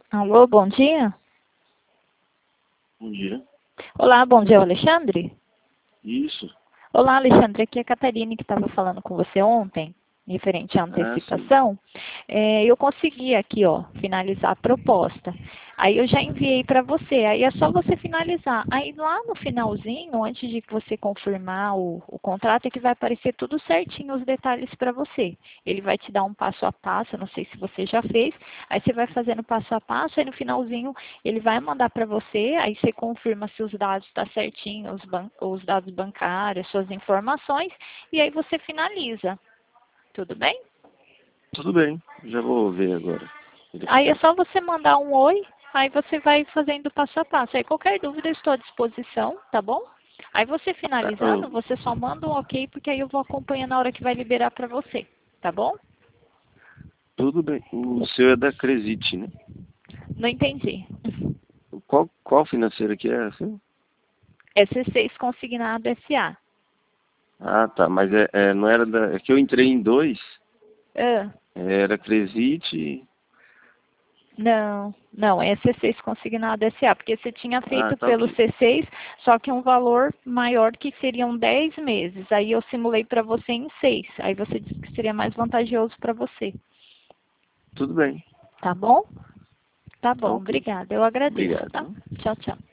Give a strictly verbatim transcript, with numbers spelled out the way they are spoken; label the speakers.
Speaker 1: Alô, bom dia.
Speaker 2: Bom dia.
Speaker 1: Olá, bom dia, Alexandre.
Speaker 2: Isso.
Speaker 1: Olá, Alexandre, aqui é a Catarine que estava falando com você ontem, referente à
Speaker 2: Ah, sim.
Speaker 1: antecipação. É, eu consegui aqui, ó, finalizar a proposta. Aí eu já enviei para você, aí é só você finalizar. Aí lá no finalzinho, antes de você confirmar o, o contrato, é que vai aparecer tudo certinho, os detalhes para você. Ele vai te dar um passo a passo, eu não sei se você já fez, aí você vai fazendo passo a passo, aí no finalzinho ele vai mandar para você, aí você confirma se os dados estão tá certinho, os, os dados bancários, suas informações, e aí você finaliza. Tudo bem?
Speaker 2: Tudo bem. Já vou ver agora.
Speaker 1: Aí é
Speaker 2: Verificar.
Speaker 1: só você mandar um oi, aí você vai fazendo passo a passo. Aí qualquer dúvida eu estou à disposição, tá bom? Aí você
Speaker 2: Ah,
Speaker 1: finalizando,
Speaker 2: oh,
Speaker 1: você só manda um ok, porque aí eu vou acompanhando na hora que vai liberar para você, tá bom?
Speaker 2: tudo bem. O seu é da Cresite, né?
Speaker 1: Não entendi.
Speaker 2: Qual, qual financeira que é assim?
Speaker 1: S seis Consignado S A.
Speaker 2: Ah, tá. Mas é, é, não era da. É que eu entrei em dois.
Speaker 1: Ah,
Speaker 2: Era Cresite.
Speaker 1: não, não, é C seis Consignado S A, porque você tinha
Speaker 2: Ah,
Speaker 1: feito
Speaker 2: tá
Speaker 1: pelo
Speaker 2: ok.
Speaker 1: C seis, só que um valor maior que seriam dez meses. Aí eu simulei para você em seis. Aí você disse que seria mais vantajoso para você.
Speaker 2: Tudo bem.
Speaker 1: Tá bom? Tá
Speaker 2: Tá
Speaker 1: bom,
Speaker 2: ok.
Speaker 1: obrigada. Eu agradeço,
Speaker 2: Obrigado,
Speaker 1: tá?
Speaker 2: né?
Speaker 1: Tchau, tchau.